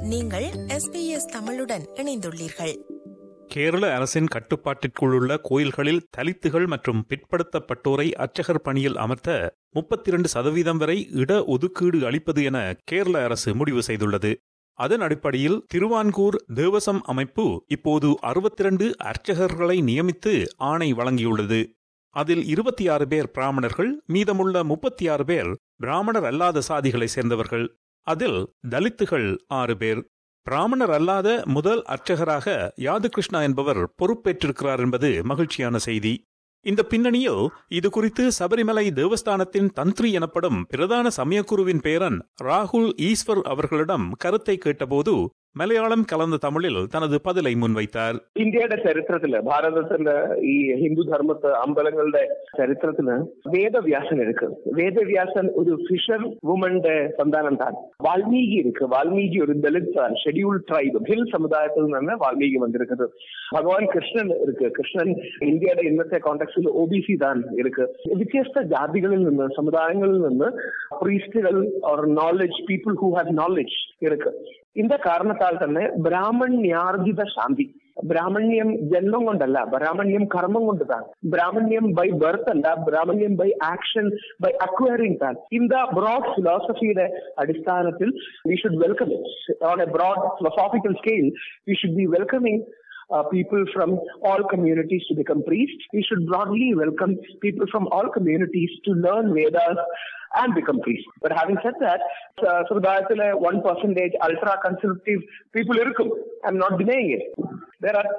நீங்கள் SBS தமிழுடன் இணைந்துள்ளீர்கள். கேரள அரசின் கட்டுப்பாட்டிற்குள் உள்ள கோயில்களில் தலித்துகள் மற்றும் பிற்படுத்தப்பட்டோரை அர்ச்சகர் பணியில் அமர்த்த 32% வரை இட ஒதுக்கீடு அளிப்பது என கேரள அரசு முடிவு செய்துள்ளது. அதன் அடிப்படையில் திருவான்கூர் தேவசம் அமைப்பு இப்போது 62 அர்ச்சகர்களை நியமித்து ஆணை வழங்கியுள்ளது. அதில் 26 பேர் பிராமணர்கள், மீதமுள்ள 36 பேர் பிராமணர் அல்லாத சாதிகளை சேர்ந்தவர்கள். அதில் தலித்துகள் 6 பேர். பிராமணர் அல்லாத முதல் அர்ச்சகராக யாது கிருஷ்ணா என்பவர் பொறுப்பேற்றிருக்கிறார் என்பது மகிழ்ச்சியான செய்தி. இந்த பின்னணியில் இதுகுறித்து சபரிமலை தேவஸ்தானத்தின் தந்திரி எனப்படும் பிரதான சமயக்குருவின் பேரன் ராகுல் ஈஸ்வர் அவர்களிடம் கருத்தை கேட்டபோது മലയാളം കലർന്ന തമിഴിൽ തനത് പതിലൈ മുൻവയ്ത്താർ. ഇന്ത്യയുടെ ചരിത്രത്തില്, ഭാരതത്തിന്റെ ഈ ഹിന്ദു ധർമ്മത്തെ അമ്പലങ്ങളുടെ ചരിത്രത്തിന് വേദവ്യാസൻ എടുക്കും. വേദവ്യാസൻ ഒരു ഫിഷർ വുമന്റെ സന്താനം താൻ. വാൽമീകി ഇருக்கு. വാൽമീകി ഒരു ദലിത് ഷെഡ്യൂൾഡ് ട്രൈബ് ഹിൽ സമുദായത്തിൽ നിന്ന് വാൽമീകി വന്നിരിക്കുന്നത്. ഭഗവാൻ കൃഷ്ണൻ ഇருக்கு. കൃഷ്ണൻ ഇന്ത്യയുടെ ഇന്നത്തെ കോണ്ടെക്സ്റ്റിൽ OBC താൻ ഇருக்கு. വ്യത്യസ്ത ജാതികളിൽ നിന്ന്, സമുദായങ്ങളിൽ നിന്ന് പ്രീസ്റ്റുകൾ or knowledge, people who have knowledge ഇருக்கு. இந்த காரணத்தால் തന്നെ ബ്രാഹ്മണ്യാർജിത ശാന്തി. ബ്രാഹ്മണ്യം ജന്മം കൊണ്ടല്ല, ബ്രാഹ്മണ്യം കർമ്മം കൊണ്ട് താൻ. ബ്രാഹ്മണ്യം ബൈ ബർത്ത് അല്ല, ബ്രാഹ്മണ്യം ബൈ ആക്ഷൻ, ബൈ അക്വയറിംഗ് താൻ. ഇൻ ദ ബ്രോഡ് ഫിലോസഫിയുടെ അടിസ്ഥാനത്തിൽ we should welcome it. On a broad philosophical scale we should be welcoming people from all communities to become priests. We should broadly welcome people from all communities to learn Vedas and become priests. But having said that, Sudhayatile 1% ultra conservative people irukkum. I'm not denying it. There are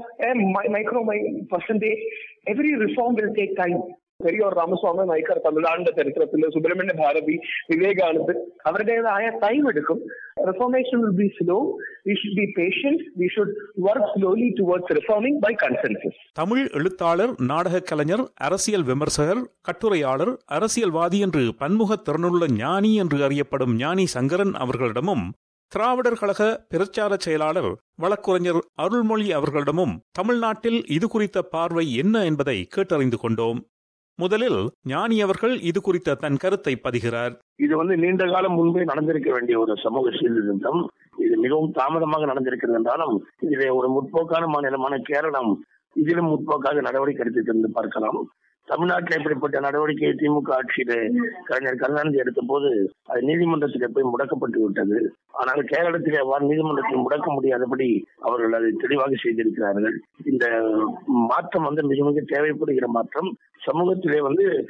2 percentage. Every reform will take time. Periyar Ramaswamy Naicker തമിഴ്നാടിന്റെ ചരിത്രത്തിൽ, സുബ്രഹ്മണ്യ ഭാരതി, വിവേകാനന്ദ്, അവരുടേതായ time എടുക്കും. Reformation will be slow. We should be patient. We should work slowly towards reforming by consensus. Tamil எழுத்தாளர், நாடக கலைஞர், அரசியல் விமர்சகர், கட்டுரையாளர், அரசியல்வாதி என்று பன்முக திறனுள்ள ஞானி என்று அறியப்படும் ஞானி சங்கரன் அவர்களிடமும், திராவிடர் கழக பிரச்சார செயலாளர் வழக்குரைஞர் அருள்மொழி அவர்களிடமும் தமிழ்நாட்டில் இது குறித்த பார்வை என்ன என்பதை கேட்டறிந்து கொண்டோம். முதலில் ஞானி அவர்கள் இது குறித்த தன் கருத்தை பதிகிறார். இது நீண்ட காலம் முன்பே நடந்திருக்க வேண்டிய ஒரு சமூக சீர்திருத்தம். இது மிகவும் தாமதமாக நடந்திருக்கிறது என்றாலும் இதிலே ஒரு முற்போக்கான மாநிலமான கேரளம் இதிலும் முற்போக்காக நடவடிக்கை எடுத்து பார்க்கலாம். தமிழ்நாட்டில் இப்படிப்பட்ட நடவடிக்கையை திமுக ஆட்சியில கலைஞர் கருணாநிதி எடுத்த போது அது நீதிமன்றத்திலே போய் முடக்கப்பட்டு விட்டது. ஆனால் கேரளத்திலே அவ்வாறு நீதிமன்றத்தில் முடக்க முடியாதபடி அவர்கள் அதை தெளிவாக செய்திருக்கிறார்கள். இந்த மாற்றம் மிக மிக தேவைப்படுகிற மாற்றம். சமூகத்திலே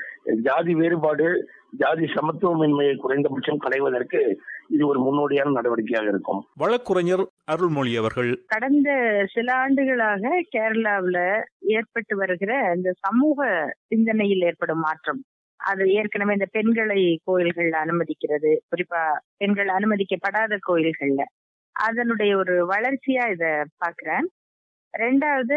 ஜாதி வேறுபாடு, ஜாதி சமத்துவமின்மையை குறைந்தபட்சம் களைவதற்கு இது ஒரு முன்னோடியான நடவடிக்கையாக இருக்கும். வழக்குரைஞர் அருள்மொழி அவர்கள், கடந்த சில ஆண்டுகளாக கேரளாவில் ஏற்பட்டு வருகிற இந்த சமூக சிந்தனையில் ஏற்படும் மாற்றம், அது ஏற்கனவே இந்த பெண்களை கோயில்கள் அனுமதிக்கிறது, குறிப்பா பெண்கள் அனுமதிக்கப்படாத கோயில்கள்ல அதனுடைய ஒரு வளர்ச்சியா இத பாக்குறேன். ரெண்டாவது,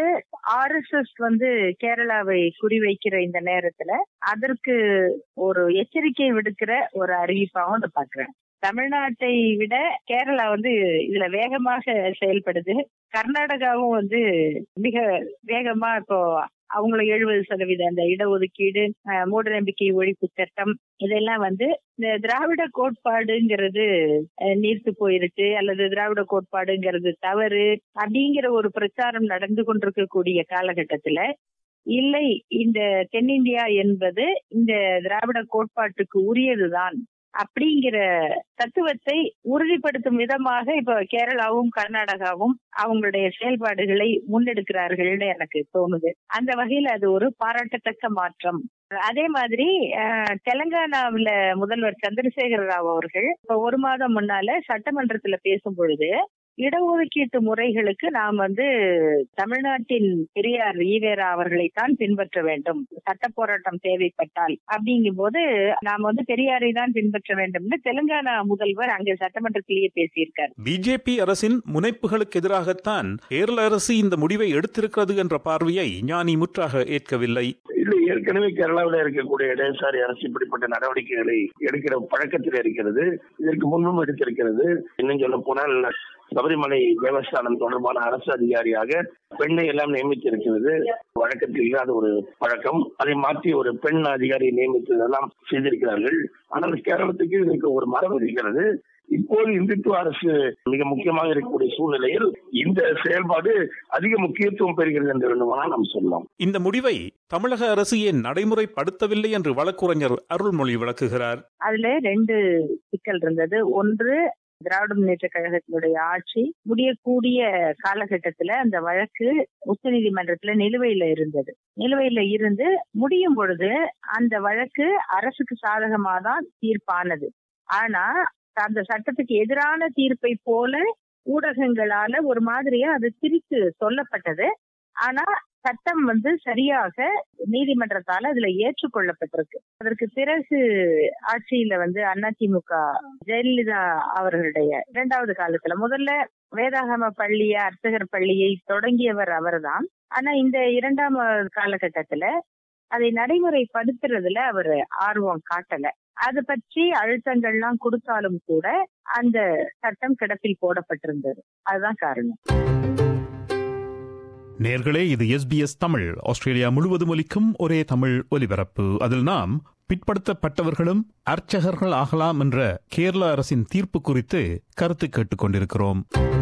RSS கேரளாவை குறிவைக்கிற இந்த நேரத்துல அதற்கு ஒரு எச்சரிக்கை விடுக்கிற ஒரு அறிவிப்பாகவும் இதை பாக்குறேன். தமிழ்நாட்டை விட கேரளா இதுல வேகமாக செயல்படுது. கர்நாடகாவும் மிக வேகமா இப்போ அவங்கள 70% அந்த இடஒதுக்கீடு, மூட நம்பிக்கை ஒழிப்பு சட்டம், இதெல்லாம் இந்த திராவிட கோட்பாடுங்கிறது நீர்த்து போயிருச்சு அல்லது திராவிட கோட்பாடுங்கிறது தவறு அப்படிங்கிற ஒரு பிரச்சாரம் நடந்து கொண்டிருக்கக்கூடிய காலகட்டத்துல, இல்லை, இந்த தென்னிந்தியா என்பது இந்த திராவிட கோட்பாட்டுக்கு உரியதுதான் அப்படிங்கிற தத்துவத்தை உறுதிப்படுத்தும் விதமாக இப்ப கேரளாவும் கர்நாடகாவும் அவங்களுடைய செயல்பாடுகளை முன்னெடுக்கிறார்கள்னு எனக்கு தோணுது. அந்த வகையில் அது ஒரு பாராட்டத்தக்க மாற்றம். அதே மாதிரி தெலங்கானாவில முதல்வர் சந்திரசேகர ராவ் அவர்கள் இப்ப 1 மாதம் முன்னால சட்டமன்றத்துல பேசும் பொழுது, இடஒதுக்கீட்டு முறைகளுக்கு நாம் தமிழ்நாட்டின் பெரியார் ஈவேரா அவர்களைத்தான் பின்பற்ற வேண்டும், சட்ட போராட்டம் தேவைப்பட்டால் அப்படிங்கும் போது நாம் பெரியாரை தான் பின்பற்ற வேண்டும்னு தெலுங்கானா முதல்வர் அங்க சட்டமன்றத்திலேயே பேசியிருக்கார். பிஜேபி அரசின் முனைப்புகளுக்கு எதிராகத்தான் கேரள அரசு இந்த முடிவை எடுத்திருக்கிறது என்ற பார்வையை ஞானி முற்றாக ஏற்கவில்லை. இல்லை, ஏற்கனவே கேரளாவில் இருக்கக்கூடிய இடதுசாரி அரசு இப்படிப்பட்ட நடவடிக்கைகளை எடுக்கிற பழக்கத்தில் இருக்கிறது. இதற்கு முன்பும் எடுத்திருக்கிறது. இன்னும் சொல்ல போனால் சபரிமலை தேவஸ்தானம் தொடர்பான அரசு அதிகாரியாக பெண்ணை எல்லாம் நியமித்திருக்கிறது. வழக்கத்தில் இல்லாத ஒரு பழக்கம். அதை மாற்றி ஒரு பெண் அதிகாரியை நியமித்ததெல்லாம் செய்திருக்கிறார்கள். ஆனால் கேரளத்துக்கு இதற்கு ஒரு மரபு இருக்கிறது. இப்போது இந்துத்துவ அரசு மிக முக்கியமாக இருக்கக்கூடிய சூழ்நிலையில் இந்த செயல்பாடு அதிக முக்கியத்துவம் பெறுகிறது என்று வேண்டுமானால் நாம் சொல்லலாம். இந்த முடிவை தமிழக அரசு ஏன் நடைமுறைப்படுத்தவில்லை என்று வழக்குரைஞர் அருள்மொழி விளக்குகிறார். அதுல 2 சிக்கல் இருந்தது. ஒன்று, திராவிட முன்னேற்ற கழகத்தினுடைய ஆட்சி முடியக்கூடிய காலகட்டத்துல அந்த வழக்கு உச்ச நீதிமன்றத்துல நிலுவையில இருந்தது. நிலுவையில இருந்து முடியும் பொழுது அந்த வழக்கு அரசுக்கு சாதகமாதான் தீர்ப்பானது. ஆனா அந்த சட்டத்துக்கு எதிரான தீர்ப்பை போல ஊடகங்களால ஒரு மாதிரியா அது திரித்து சொல்லப்பட்டது. ஆனா சட்டம் சரியாக நீதிமன்றத்தால அதுல ஏற்றுக்கொள்ளப்பட்டிருக்கு. அதற்கு பிறகு ஆட்சியில அதிமுக ஜெயலலிதா அவர்களுடைய 2வது காலத்துல முதல்ல வேதாகம பள்ளிய அர்ச்சகர் பள்ளியை தொடங்கியவர் அவர்தான். ஆனா இந்த 2ஆம் காலகட்டத்துல அதை நடைமுறைப்படுத்துறதுல அவர் ஆர்வம் காட்டல. அது பற்றி அழுத்தங்கள்லாம் கொடுத்தாலும் கூட அந்த சட்டம் கிடப்பில் போடப்பட்டிருந்தது. அதுதான் காரணம். நேர்களே, இது SBS தமிழ். ஆஸ்திரேலியா முழுவதும் ஒலிக்கும் ஒரே தமிழ் ஒலிபரப்பு. அதில் நாம் பிற்படுத்தப்பட்டவர்களும் அர்ச்சகர்கள் ஆகலாம் என்ற கேரள அரசின் தீர்ப்பு குறித்து கருத்து கேட்டுக் கொண்டிருக்கிறோம்.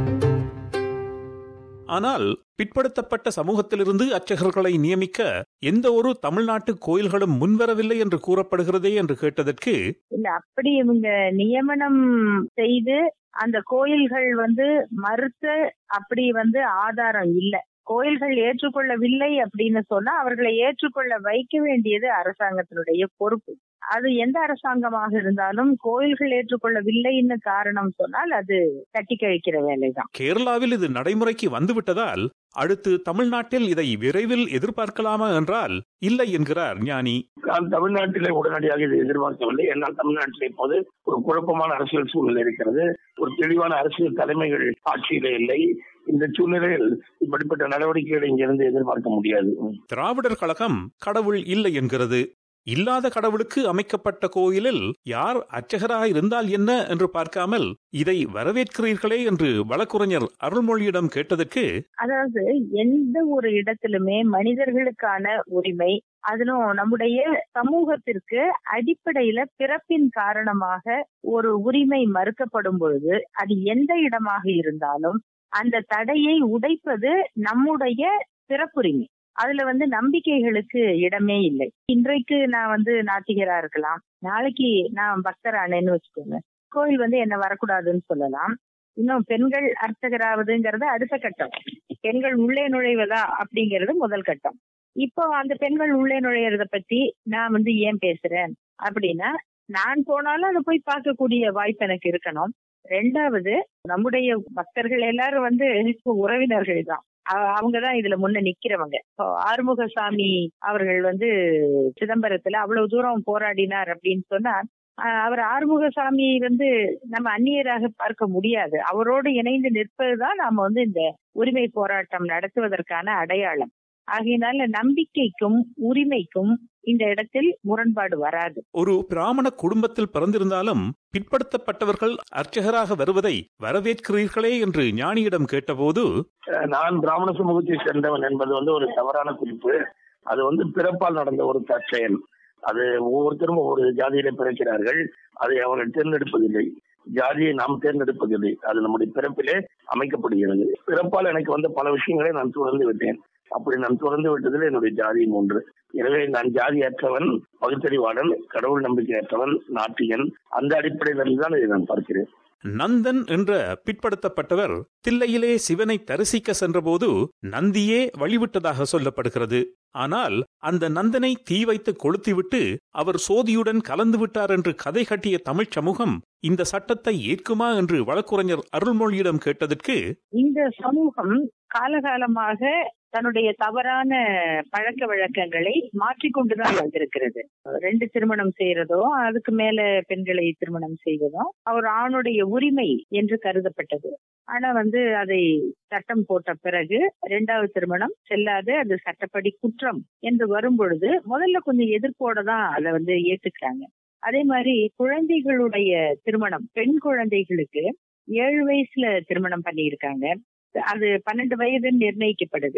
ஆனால் பிற்படுத்தப்பட்ட சமூகத்திலிருந்து அர்ச்சகர்களை நியமிக்க எந்த ஒரு தமிழ்நாட்டு கோயில்களும் முன்வரவில்லை என்று கூறப்படுகிறதே என்று கேட்டதற்கு, இல்ல, அப்படி இவங்க நியமனம் செய்து அந்த கோயில்கள் மறுத்த அப்படி ஆதாரம் இல்ல. கோயில்கள் ஏற்றுக்கொள்ளவில்லை அப்படின்னு சொன்னா அவர்களை ஏற்றுக்கொள்ள வைக்க வேண்டியது அரசாங்கத்தினுடைய பொறுப்பு. அது எந்த அரசாங்கமாக இருந்தாலும் கோயில்கள் ஏற்றுக்கொள்ளவில்லைன்னு காரணம் சொன்னால் அது தட்டி கழிக்கிற வேலைதான். கேரளாவில் இது நடைமுறைக்கு வந்துவிட்டதால் அடுத்து தமிழ்நாட்டில் இதை விரைவில் எதிர்பார்க்கலாமா என்றால் இல்லை என்கிறார் ஞானி. நான் தமிழ்நாட்டிலே உடனடியாக இதை எதிர்பார்க்கவில்லை. என்னால் தமிழ்நாட்டிலே இப்போது ஒரு குழப்பமான அரசியல் சூழ்நிலை இருக்கிறது. ஒரு தெளிவான அரசியல் தலைமைகள் ஆட்சியிலே இல்லை. இந்த சூழ்நிலையில் இப்படிப்பட்ட நடவடிக்கைகளை இங்கிருந்து எதிர்பார்க்க முடியாது. திராவிடர் கழகம் கடவுள் இல்லை என்கிறது. இல்லாத கடவுளுக்கு அமைக்கப்பட்ட கோயிலில் யார் அர்ச்சகராக இருந்தால் என்ன என்று பார்க்காமல் இதை வரவேற்கிறீர்களே என்று வழக்குரைஞர் அருள்மொழியிடம் கேட்டதற்கு, அதாவது எந்த ஒரு இடத்திலுமே மனிதர்களுக்கான உரிமை, அதிலும் நம்முடைய சமூகத்திற்கு அடிப்படையில பிறப்பின் காரணமாக ஒரு உரிமை மறுக்கப்படும் பொழுது அது எந்த இடமாக இருந்தாலும் அந்த தடையை உடைப்பது நம்முடைய பிறப்புரிமை. அதுல நம்பிக்கைகளுக்கு இடமே இல்லை. இன்றைக்கு நான் நாத்திகரா இருக்கலாம், நாளைக்கு நான் பக்தரானேன்னு வச்சுக்கோங்க, கோயில் என்ன வரக்கூடாதுன்னு சொல்லலாம். இன்னும் பெண்கள் அர்ச்சகராவதுங்கிறது அடுத்த கட்டம். பெண்கள் உள்ளே நுழைவதா அப்படிங்கிறது முதல் கட்டம். இப்போ அந்த பெண்கள் உள்ளே நுழையறத பத்தி நான் ஏன் பேசுறேன் அப்படின்னா, நான் போனாலும் அதை போய் பார்க்கக்கூடிய வாய்ப்பு எனக்கு இருக்கணும். 2வது, நம்முடைய பக்தர்கள் எல்லாரும் உறவினர்கள் தான். அவங்கதான் இதுல முன்ன நிக்கிறவங்க. ஆறுமுகசாமி அவர்கள் சிதம்பரத்துல அவ்வளவு தூரம் போராடினார் அப்படின்னு சொன்னா, அவர் ஆறுமுகசாமி நம்ம அந்நியராக பார்க்க முடியாது. அவரோடு இணைந்து நிற்பதுதான் நாம இந்த உரிமை போராட்டம் நடத்துவதற்கான அடையாளம். ஆகையினால நம்பிக்கைக்கும் உரிமைக்கும் இந்த இடத்தில் முரண்பாடு வராது. ஒரு பிராமண குடும்பத்தில் பிறந்திருந்தாலும் பிற்படுத்தப்பட்டவர்கள் அர்ச்சகராக வருவதை வரவேற்கிறீர்களே என்று ஞானியிடம் கேட்டபோது, நான் பிராமண சமூகத்தை சேர்ந்தவன் என்பது ஒரு தவறான குறிப்பு. அது பிறப்பால் நடந்த ஒரு தற்செயல். அது ஒவ்வொருத்தரும் ஒவ்வொரு ஜாதியில பிறக்கிறார்கள். அதை அவர்கள் தேர்ந்தெடுப்பதில்லை. ஜாதியை நாம் தேர்ந்தெடுப்பதில்லை. அது நம்முடைய பிறப்பிலே அமைக்கப்படுகிறது. பிறப்பால் எனக்கு வந்த பல விஷயங்களை நான் துறந்து விட்டேன். அப்படி நான் துறந்து விட்டதில் என்னுடைய ஜாதியும் ஒன்று. எனவே நான் ஜாதியற்றவன், பகுத்தறிவாளன், கடவுள் நம்பிக்கையற்றவன், நாட்டியன். அந்த அடிப்படையில் தான் இதை நான் பார்க்கிறேன். நந்தன் என்ற பிற்படுத்தப்பட்டவர் தில்லையிலே சிவனை தரிசிக்க சென்றபோது நந்தியே வழிவிட்டதாக சொல்லப்படுகிறது. ஆனால் அந்த நந்தனை தீ வைத்து கொளுத்திவிட்டு அவர் சோதியுடன் கலந்து விட்டார் என்று கதை கட்டிய தமிழ் சமூகம் இந்த சட்டத்தை ஏற்குமா என்று வழக்குரைஞர் அருள்மொழியிடம் கேட்டதற்கு, இந்த சமூகம் காலகாலமாக தன்னுடைய தவறான பழக்க வழக்கங்களை மாற்றிக்கொண்டுதான் வந்திருக்கிறது. 2 திருமணம் செய்யறதோ அதுக்கு மேல பெண்களை திருமணம் செய்வதோ அவர் ஆணுடைய உரிமை என்று கருதப்பட்டது. ஆனா அதை சட்டம் போட்ட பிறகு 2வது திருமணம் செல்லாது, அது சட்டப்படி குற்றம் என்று வரும் பொழுது முதல்ல கொஞ்சம் எதிர்ப்போட தான் அதை ஏத்துக்கிறாங்க. அதே மாதிரி குழந்தைகளுடைய திருமணம், பெண் குழந்தைகளுக்கு 7 வயசுல திருமணம் பண்ணியிருக்காங்க. அது 12 வயது நிர்ணயிக்கப்படுது.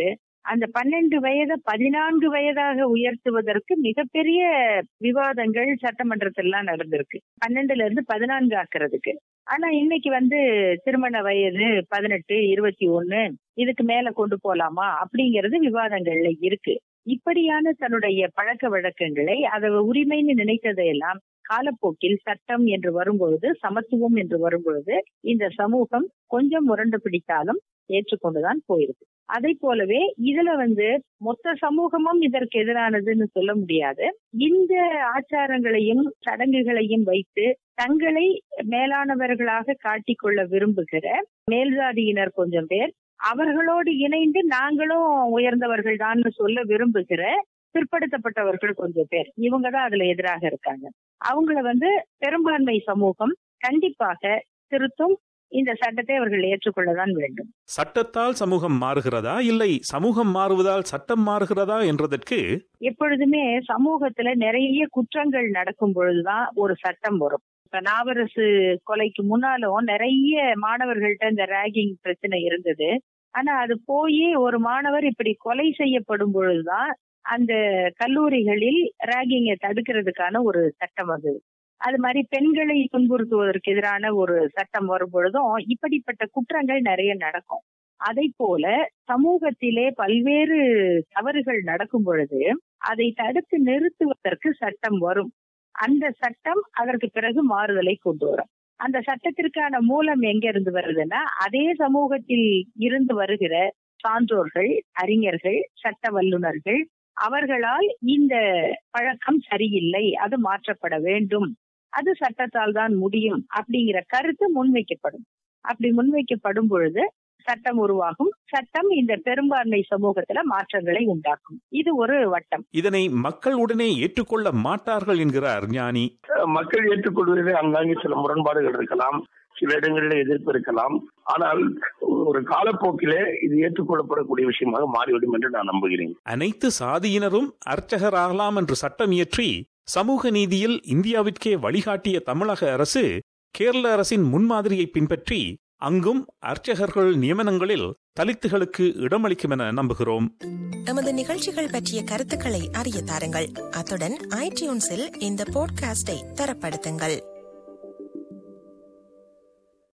அந்த 12 வயதை 14 வயதாக உயர்த்துவதற்கு மிகப்பெரிய விவாதங்கள் சட்டமன்றத்திலாம் நடந்திருக்கு. 12ல இருந்து 14 ஆக்குறதுக்கு. ஆனா இன்னைக்கு திருமண வயது 18, 21 இதுக்கு மேல கொண்டு போலாமா அப்படிங்கிறது விவாதங்கள்ல இருக்கு. இப்படியான தன்னுடைய பழக்க வழக்கங்களை அதை உரிமைன்னு நினைத்ததையெல்லாம் காலப்போக்கில் சட்டம் என்று வரும்பொழுது, சமத்துவம் என்று வரும்பொழுது இந்த சமூகம் கொஞ்சம் முரண்டு பிடித்தாலும் ஏற்றுக்கொண்டுதான் போயிருக்கு. அதை போலவே இதுல மொத்த சமூகமும் இதற்கு எதிரானதுன்னு சொல்ல முடியாது. இந்த ஆச்சாரங்களையும் சடங்குகளையும் வைத்து தங்களை மேலானவர்களாக காட்டிக்கொள்ள விரும்புகிற மேல்ஜாதியினர் கொஞ்சம் பேர், அவர்களோடு இணைந்து நாங்களும் உயர்ந்தவர்கள் தான் சொல்ல விரும்புகிற பிற்படுத்தப்பட்டவர்கள் கொஞ்சம் பேர், இவங்கதான் அதுல எதிராக இருக்காங்க. அவங்கள பெரும்பான்மை சமூகம் கண்டிப்பாக திருத்தும். இந்த சட்டத்தை அவர்கள் ஏற்றுக்கொள்ளதான் வேண்டும். சட்டத்தால் சமூகம் மாறுகிறதா இல்லை சமூகம் மாறுவதால் சட்டம் மாறுகிறதா என்றதற்கு எப்பொழுதுமே சமூகத்துல நிறைய குற்றங்கள் நடக்கும் பொழுதுதான் ஒரு சட்டம் வரும். இப்ப நாவரசு கொலைக்கு முன்னாலும் நிறைய மாணவர்கள்ட்ட இந்த ராகிங் பிரச்சனை இருந்தது. ஆனா அது போய் ஒரு மாணவர் இப்படி கொலை செய்யப்படும் பொழுதுதான் அந்த கல்லூரிகளில் ராகிங்கை தடுக்கிறதுக்கான ஒரு சட்டம் வந்தது. அது மாதிரி பெண்களை துன்புறுத்துவதற்கு எதிரான ஒரு சட்டம் வரும் பொழுதும் இப்படிப்பட்ட குற்றங்கள் நிறைய நடக்கும். அதை போல சமூகத்திலே பல்வேறு தவறுகள் நடக்கும் பொழுது அதை தடுத்து நிறுத்துவதற்கு சட்டம் வரும். அந்த சட்டம் அதற்கு பிறகு மாறுதலை கொண்டு வரும். அந்த சட்டத்திற்கான மூலம் எங்க இருந்து வருதுன்னா, அதே சமூகத்தில் இருந்து வருகிற சான்றோர்கள், அறிஞர்கள், சட்ட வல்லுநர்கள், அவர்களால் இந்த பழக்கம் சரியில்லை, அது மாற்றப்பட வேண்டும், அது சட்டத்தால் தான் முடியும் அப்படிங்கிற கருத்து முன்வைக்கப்படும். அப்படி முன்வைக்கப்படும் பொழுது சட்டம் உருவாகும். சட்டம் இந்த பெரும்பான்மை சமூகத்துல மாற்றங்களை உண்டாக்கும். இது ஒரு வட்டம். இதனை மக்கள் உடனே ஏற்றுக்கொள்ள மாட்டார்கள் என்கிறார் ஞானி. மக்கள் ஏற்றுக்கொள்வதிலே அங்காங்கே சில முரண்பாடுகள் இருக்கலாம், சில இடங்களில் எதிர்ப்பு இருக்கலாம். ஆனால் ஒரு காலப்போக்கிலே இது ஏற்றுக்கொள்ளப்படக்கூடிய விஷயமாக மாறிவிடும் என்று நான் நம்புகிறேன். அனைத்து சாதியினரும் அர்ச்சகராகலாம் என்று சட்டம் இயற்றி சமூக நீதியில் இந்தியாவிற்கே வழிகாட்டிய தமிழக அரசு கேரள அரசின் முன்மாதிரியை பின்பற்றி அங்கும் அர்ச்சகர்கள் நியமனங்களில் தலித்துகளுக்கு இடமளிக்கும் என நம்புகிறோம். நமது நிகழ்ச்சிகள் பற்றிய கருத்துக்களை அறிய தாருங்கள். அத்துடன் iTunesஇல் இந்த பாட்காஸ்டை தரப்படுத்துங்கள்.